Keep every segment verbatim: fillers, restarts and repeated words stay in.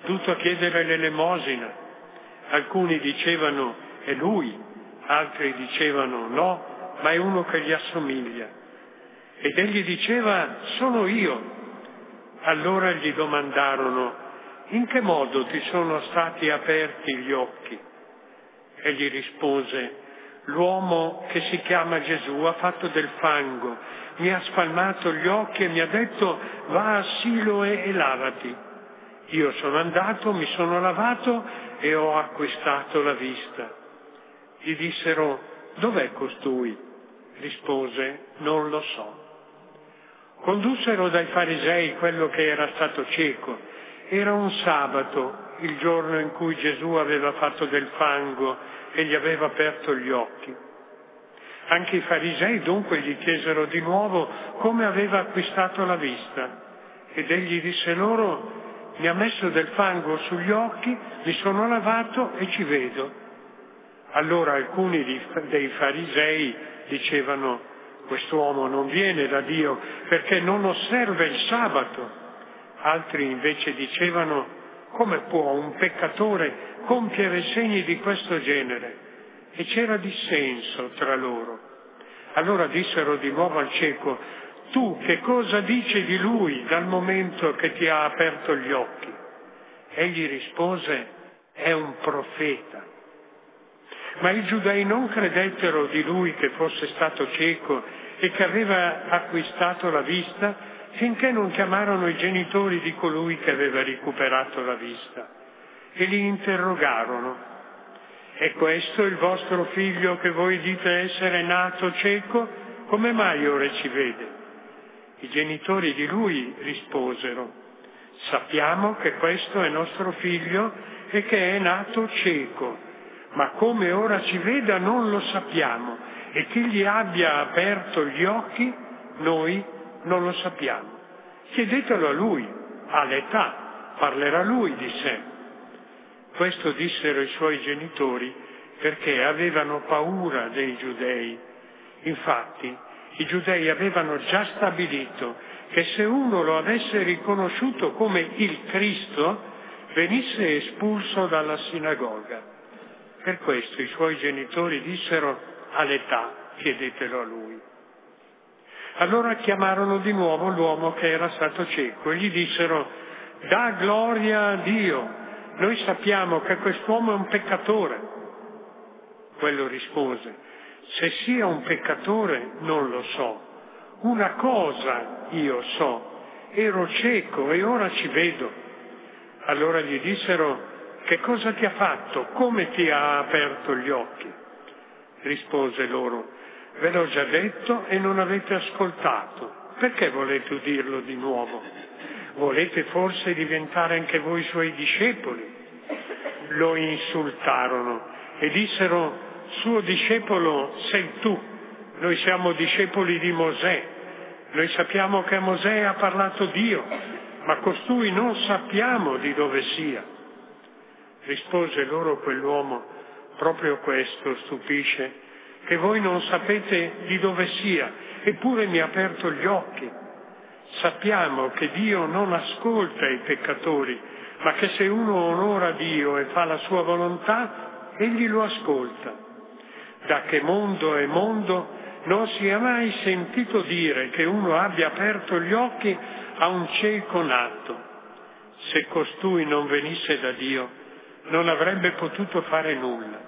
giunto a chiedere l'elemosina. Alcuni dicevano è lui, altri dicevano no, ma è uno che gli assomiglia. Ed egli diceva sono io. Allora gli domandarono in che modo ti sono stati aperti gli occhi? Egli rispose l'uomo che si chiama Gesù ha fatto del fango, mi ha spalmato gli occhi e mi ha detto va a Siloe e lavati. Io sono andato, mi sono lavato e ho acquistato la vista. Gli dissero dov'è costui? Rispose non lo so. Condussero dai farisei quello che era stato cieco. Era un sabato, il giorno in cui Gesù aveva fatto del fango e gli aveva aperto gli occhi. Anche i farisei dunque gli chiesero di nuovo come aveva acquistato la vista. Ed egli disse loro mi ha messo del fango sugli occhi, mi sono lavato e ci vedo. Allora alcuni dei farisei dicevano quest'uomo non viene da Dio perché non osserva il sabato. Altri invece dicevano come può un peccatore compiere segni di questo genere? E c'era dissenso tra loro. Allora dissero di nuovo al cieco tu che cosa dici di lui dal momento che ti ha aperto gli occhi? Egli rispose è un profeta. Ma i giudei non credettero di lui che fosse stato cieco e che aveva acquistato la vista finché non chiamarono i genitori di colui che aveva recuperato la vista e li interrogarono. È questo il vostro figlio che voi dite essere nato cieco? Come mai ora ci vede? I genitori di lui risposero sappiamo che questo è nostro figlio e che è nato cieco. Ma come ora ci veda non lo sappiamo e chi gli abbia aperto gli occhi noi non lo sappiamo. Chiedetelo a lui, ha l'età, parlerà lui di sé. Questo dissero i suoi genitori perché avevano paura dei giudei. Infatti i giudei avevano già stabilito che se uno lo avesse riconosciuto come il Cristo venisse espulso dalla sinagoga. Per questo i suoi genitori dissero all'età chiedetelo a lui. Allora chiamarono di nuovo l'uomo che era stato cieco e gli dissero dà gloria a Dio, noi sappiamo che quest'uomo è un peccatore. Quello rispose se sia un peccatore non lo so, una cosa io so, ero cieco e ora ci vedo. Allora gli dissero che cosa ti ha fatto? Come ti ha aperto gli occhi? Rispose loro, ve l'ho già detto e non avete ascoltato. Perché volete udirlo di nuovo? Volete forse diventare anche voi suoi discepoli? Lo insultarono e dissero, suo discepolo sei tu, noi siamo discepoli di Mosè. Noi sappiamo che Mosè ha parlato Dio, ma costui non sappiamo di dove sia. Rispose loro quell'uomo, proprio questo stupisce, che voi non sapete di dove sia, eppure mi ha aperto gli occhi. Sappiamo che Dio non ascolta i peccatori, ma che se uno onora Dio e fa la sua volontà, egli lo ascolta. Da che mondo è mondo, non si è mai sentito dire che uno abbia aperto gli occhi a un cieco nato. Se costui non venisse da Dio, non avrebbe potuto fare nulla.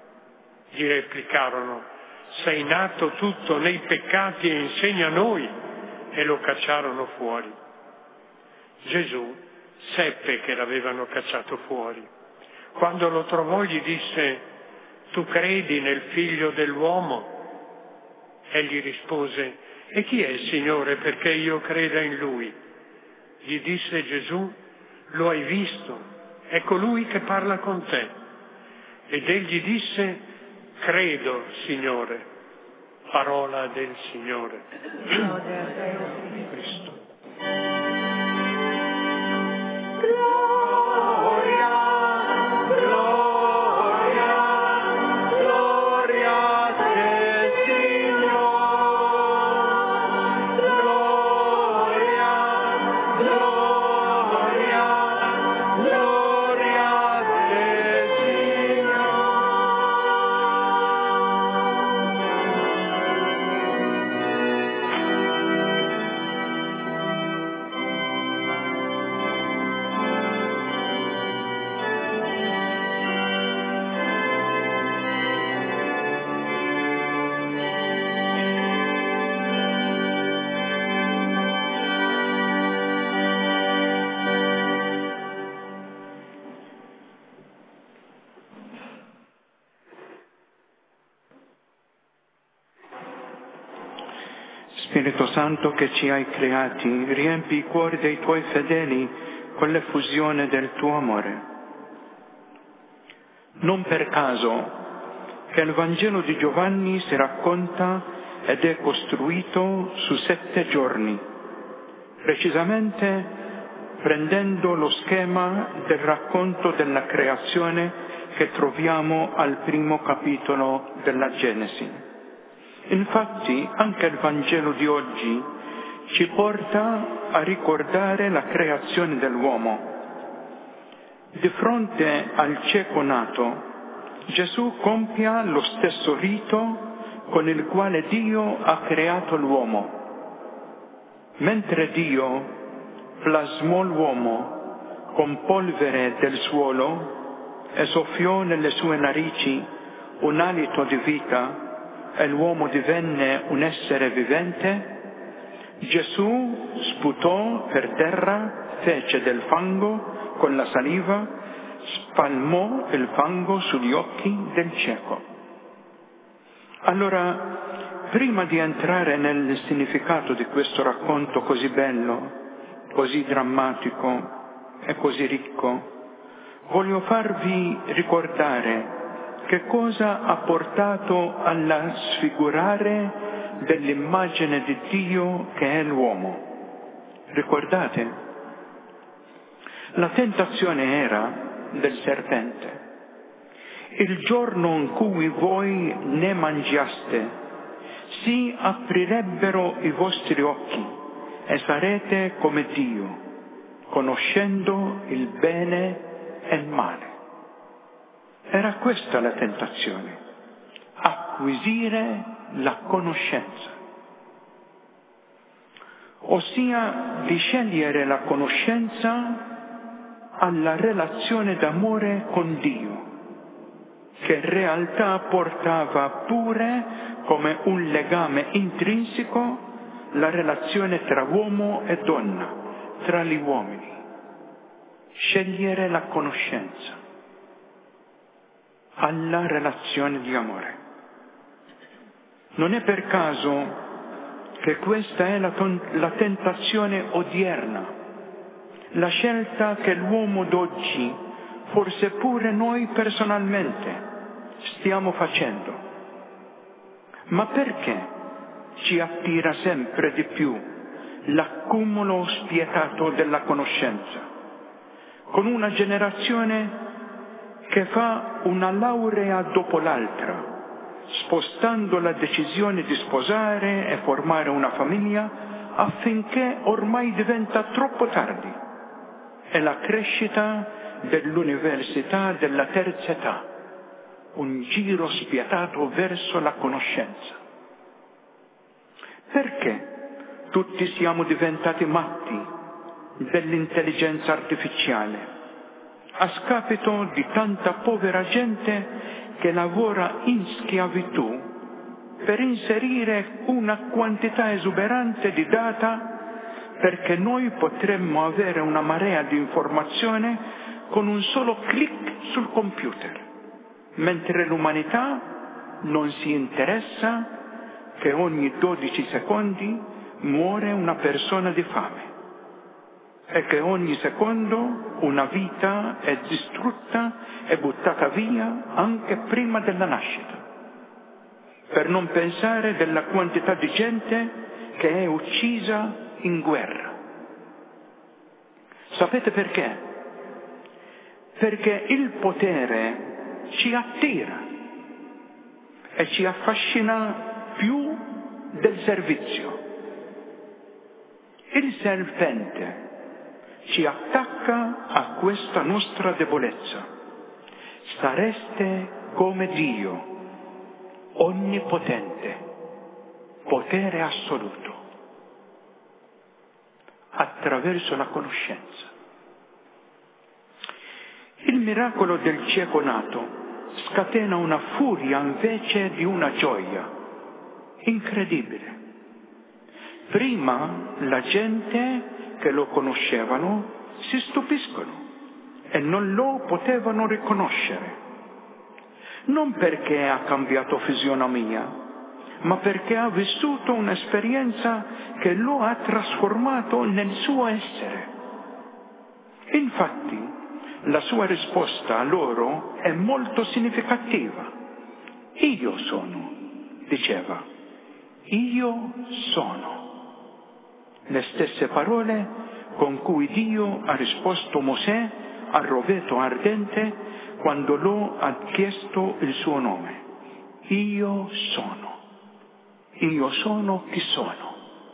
Gli replicarono, sei nato tutto nei peccati e insegna a noi, e lo cacciarono fuori. Gesù seppe che l'avevano cacciato fuori. Quando lo trovò gli disse, tu credi nel figlio dell'uomo? Egli rispose, e chi è il Signore perché io creda in lui? Gli disse Gesù, lo hai visto? È colui che parla con te. Ed egli disse, credo, Signore, parola del Signore. Cristo. Gloria, Spirito Santo che ci hai creati, riempi i cuori dei tuoi fedeli con l'effusione del tuo amore. Non per caso che il Vangelo di Giovanni si racconta ed è costruito su sette giorni, precisamente prendendo lo schema del racconto della creazione che troviamo al primo capitolo della Genesi. Infatti anche il Vangelo di oggi ci porta a ricordare la creazione dell'uomo. Di fronte al cieco nato, Gesù compia lo stesso rito con il quale Dio ha creato l'uomo. Mentre Dio plasmò l'uomo con polvere del suolo e soffiò nelle sue narici un alito di vita, e l'uomo divenne un essere vivente, Gesù sputò per terra, fece del fango con la saliva, spalmò il fango sugli occhi del cieco. Allora, prima di entrare nel significato di questo racconto così bello, così drammatico e così ricco, voglio farvi ricordare che cosa ha portato alla sfigurare dell'immagine di Dio che è l'uomo. Ricordate? La tentazione era del serpente. Il giorno in cui voi ne mangiaste, si aprirebbero i vostri occhi e sarete come Dio, conoscendo il bene e il male. Era questa la tentazione, acquisire la conoscenza, ossia di scegliere la conoscenza alla relazione d'amore con Dio, che in realtà portava pure come un legame intrinseco la relazione tra uomo e donna, tra gli uomini. Scegliere la conoscenza alla relazione di amore. Non è per caso che questa è la, ton- la tentazione odierna, la scelta che l'uomo d'oggi, forse pure noi personalmente, stiamo facendo. Ma perché ci attira sempre di più l'accumulo spietato della conoscenza, con una generazione che fa una laurea dopo l'altra, spostando la decisione di sposare e formare una famiglia affinché ormai diventa troppo tardi, e la crescita dell'università della terza età, un giro spietato verso la conoscenza. Perché tutti siamo diventati matti dell'intelligenza artificiale, a scapito di tanta povera gente che lavora in schiavitù per inserire una quantità esuberante di data, perché noi potremmo avere una marea di informazione con un solo clic sul computer, mentre l'umanità non si interessa che ogni dodici secondi muore una persona di fame e che ogni secondo una vita è distrutta e buttata via anche prima della nascita. Per non pensare della quantità di gente che è uccisa in guerra. Sapete perché? Perché il potere ci attira e ci affascina più del servizio. Il serpente ci attacca a questa nostra debolezza. Sareste come Dio, onnipotente, potere assoluto, attraverso la conoscenza. Il miracolo del cieco nato scatena una furia invece di una gioia incredibile. Prima la gente che lo conoscevano si stupiscono e non lo potevano riconoscere. Non perché ha cambiato fisionomia, ma perché ha vissuto un'esperienza che lo ha trasformato nel suo essere. Infatti, la sua risposta a loro è molto significativa. Io sono, diceva, io sono. Le stesse parole con cui Dio ha risposto Mosè al roveto ardente quando lo ha chiesto il suo nome. Io sono. Io sono chi sono.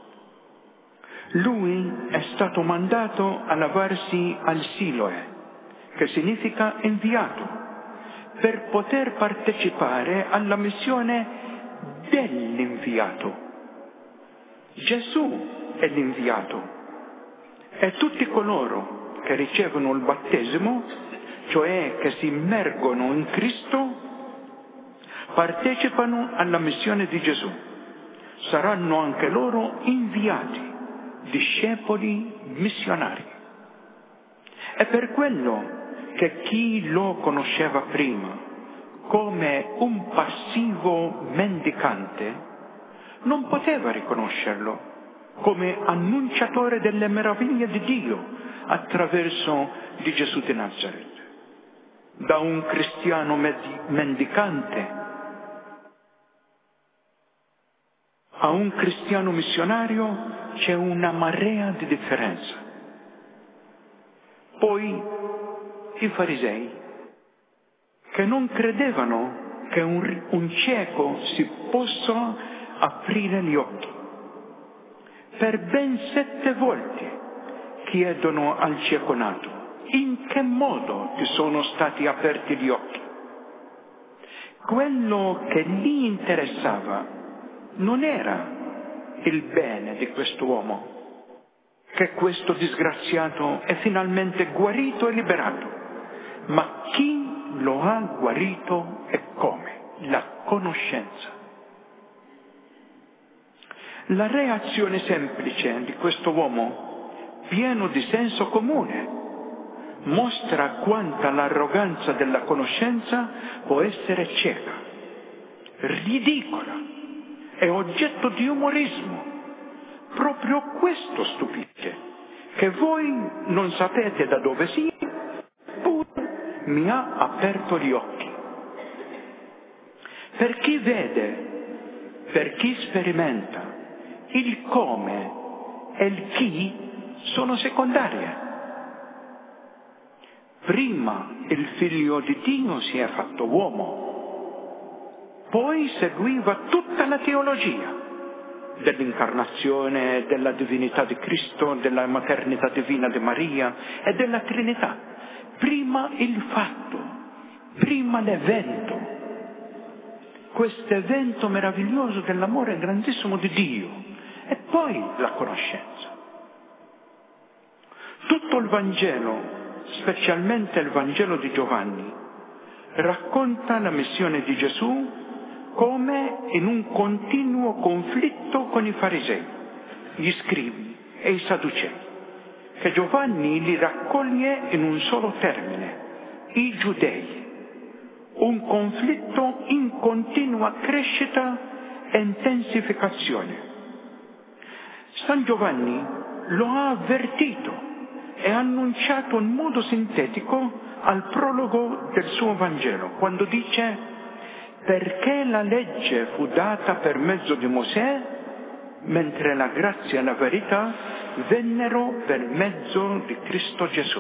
Lui è stato mandato a lavarsi al Siloe, che significa inviato, per poter partecipare alla missione dell'inviato. Gesù è l'inviato e tutti coloro che ricevono il battesimo, cioè che si immergono in Cristo, partecipano alla missione di Gesù. Saranno anche loro inviati, discepoli missionari. È per quello che chi lo conosceva prima come un passivo mendicante non poteva riconoscerlo come annunciatore delle meraviglie di Dio attraverso di Gesù di Nazaret. Da un cristiano mendicante a un cristiano missionario c'è una marea di differenza. Poi i farisei, che non credevano che un, un cieco si possa aprire gli occhi, per ben sette volte chiedono al cieco nato: in che modo ti sono stati aperti gli occhi? Quello che gli interessava non era il bene di quest'uomo, che questo disgraziato è finalmente guarito e liberato, ma chi lo ha guarito e come, la conoscenza. La reazione semplice di questo uomo, pieno di senso comune, mostra quanta l'arroganza della conoscenza può essere cieca, ridicola e oggetto di umorismo. Proprio questo stupisce, che voi non sapete da dove sia, eppure mi ha aperto gli occhi. Per chi vede, per chi sperimenta, il come e il chi sono secondarie. Prima il Figlio di Dio si è fatto uomo, poi seguiva tutta la teologia dell'incarnazione, della divinità di Cristo, della maternità divina di Maria e della Trinità. Prima il fatto, prima l'evento, questo evento meraviglioso dell'amore grandissimo di Dio, e poi la conoscenza. Tutto il Vangelo, specialmente il Vangelo di Giovanni, racconta la missione di Gesù come in un continuo conflitto con i farisei, gli scribi e i sadducei, che Giovanni li raccoglie in un solo termine: i giudei. Un conflitto in continua crescita e intensificazione. San Giovanni lo ha avvertito e annunciato in modo sintetico al prologo del suo Vangelo, quando dice: perché la legge fu data per mezzo di Mosè, mentre la grazia e la verità vennero per mezzo di Cristo Gesù.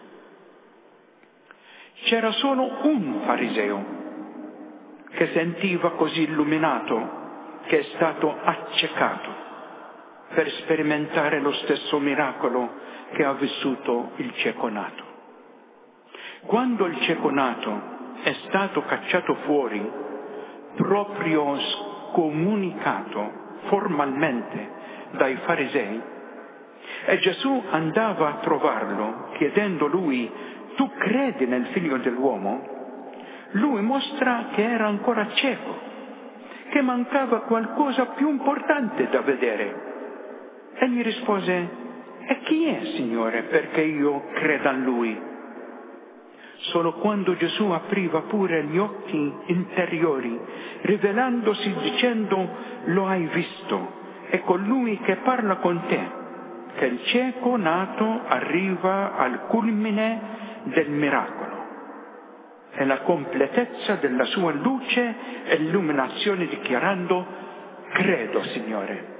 C'era solo un fariseo che sentiva così illuminato che è stato accecato per sperimentare lo stesso miracolo che ha vissuto il cieco nato. Quando il cieco nato è stato cacciato fuori, proprio scomunicato formalmente dai farisei, e Gesù andava a trovarlo chiedendo lui: tu credi nel Figlio dell'uomo? Lui mostra che era ancora cieco, che mancava qualcosa più importante da vedere. E gli rispose: e chi è, Signore, perché io creda in Lui? Solo quando Gesù apriva pure gli occhi interiori, rivelandosi dicendo: lo hai visto, è colui che parla con te, che il cieco nato arriva al culmine del miracolo. È la completezza della sua luce e illuminazione dichiarando: credo, Signore.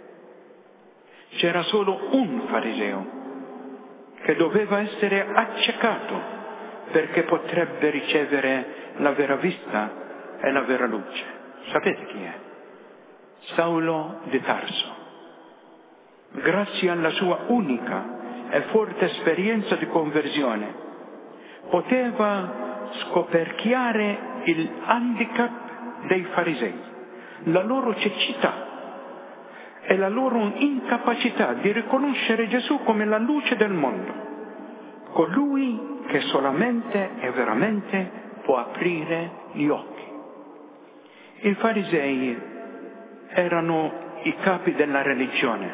C'era solo un fariseo che doveva essere accecato perché potrebbe ricevere la vera vista e la vera luce. Sapete chi è? Saulo di Tarso. Grazie alla sua unica e forte esperienza di conversione, poteva scoperchiare il handicap dei farisei, la loro cecità e la loro incapacità di riconoscere Gesù come la luce del mondo, colui che solamente e veramente può aprire gli occhi. I farisei erano i capi della religione.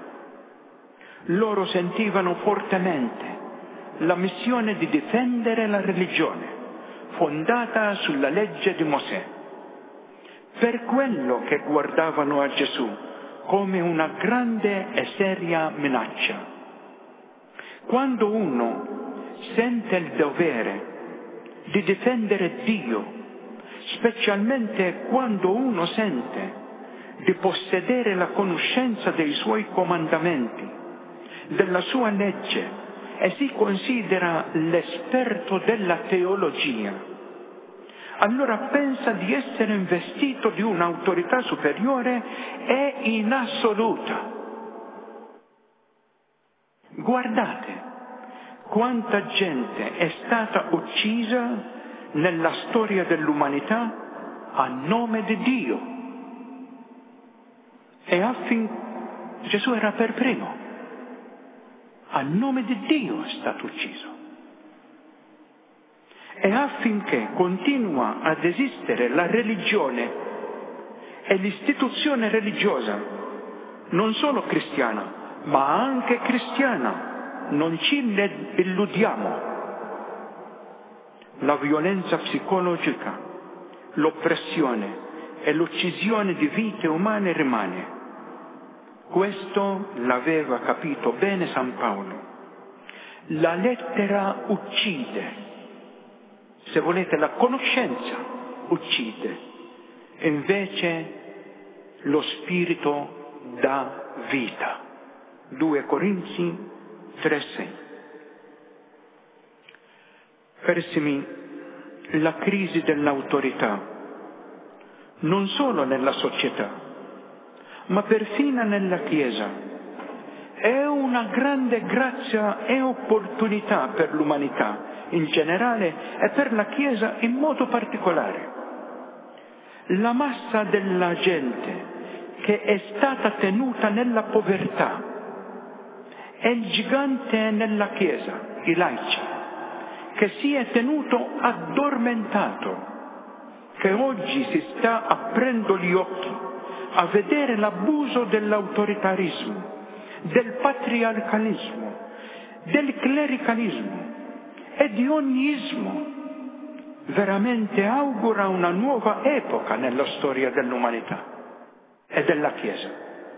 Loro sentivano fortemente la missione di difendere la religione fondata sulla legge di Mosè. Per quello che guardavano a Gesù come una grande e seria minaccia. Quando uno sente il dovere di difendere Dio, specialmente quando uno sente di possedere la conoscenza dei suoi comandamenti, della sua legge, e si considera l'esperto della teologia, allora pensa di essere investito di un'autorità superiore e in assoluta. Guardate quanta gente è stata uccisa nella storia dell'umanità a nome di Dio. E affin... Gesù era per primo. A nome di Dio è stato ucciso. E affinché continua ad esistere la religione e l'istituzione religiosa, non solo cristiana, ma anche cristiana, non ci illudiamo. La violenza psicologica, l'oppressione e l'uccisione di vite umane rimane. Questo l'aveva capito bene San Paolo. La lettera uccide. Se volete, la conoscenza uccide. Invece lo spirito dà vita. due Corinzi tre sei. Carissimi, la crisi dell'autorità, non solo nella società, ma perfino nella Chiesa, è una grande grazia e opportunità per l'umanità in generale e per la Chiesa in modo particolare. La massa della gente che è stata tenuta nella povertà è il gigante nella Chiesa, i laici, che si è tenuto addormentato, che oggi si sta aprendo gli occhi a vedere l'abuso dell'autoritarismo, del patriarcalismo, del clericalismo e di ogni ismo. Veramente augura una nuova epoca nella storia dell'umanità e della Chiesa.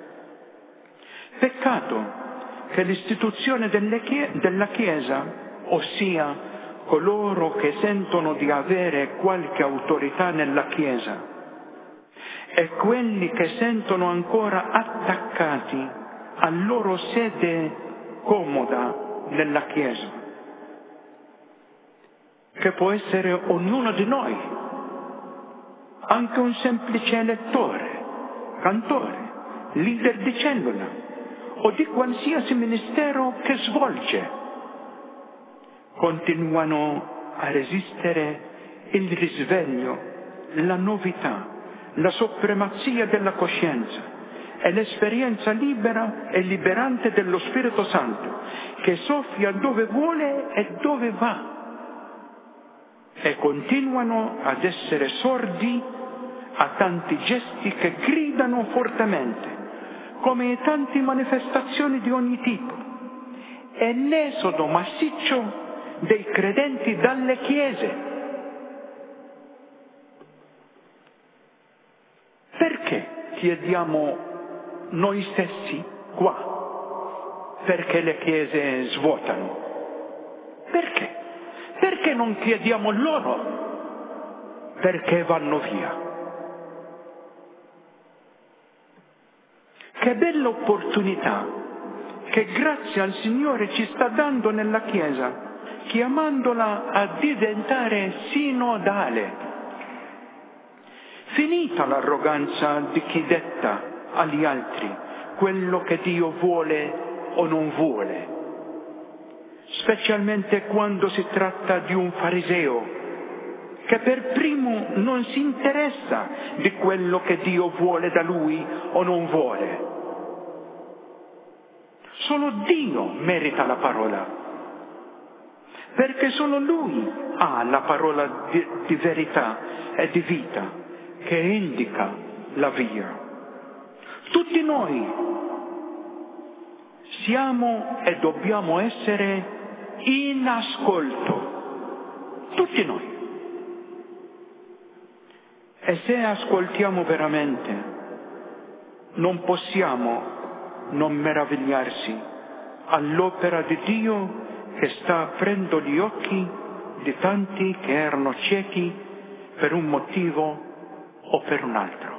Peccato che l'istituzione della Chiesa, ossia coloro che sentono di avere qualche autorità nella Chiesa, e quelli che sentono ancora attaccati alla loro sede comoda nella Chiesa, che può essere ognuno di noi, anche un semplice elettore, cantore, leader di cellula, o di qualsiasi ministero che svolge, continuano a resistere il risveglio, la novità, la supremazia della coscienza e l'esperienza libera e liberante dello Spirito Santo, che soffia dove vuole e dove va, e continuano ad essere sordi a tanti gesti che gridano fortemente, come tante manifestazioni di ogni tipo, e l'esodo massiccio dei credenti dalle chiese. Perché chiediamo noi stessi qua? Perché le chiese svuotano. Perché? Perché non chiediamo loro? Perché vanno via. Che bella opportunità che grazie al Signore ci sta dando nella Chiesa, chiamandola a diventare sinodale. Finita l'arroganza di chi detta agli altri quello che Dio vuole o non vuole, specialmente quando si tratta di un fariseo che per primo non si interessa di quello che Dio vuole da lui o non vuole. Solo Dio merita la parola, perché solo Lui ha la parola di, di verità e di vita che indica la via. Tutti noi siamo e dobbiamo essere in ascolto, tutti noi. E se ascoltiamo veramente, non possiamo non meravigliarsi all'opera di Dio che sta aprendo gli occhi di tanti che erano ciechi per un motivo o per un altro.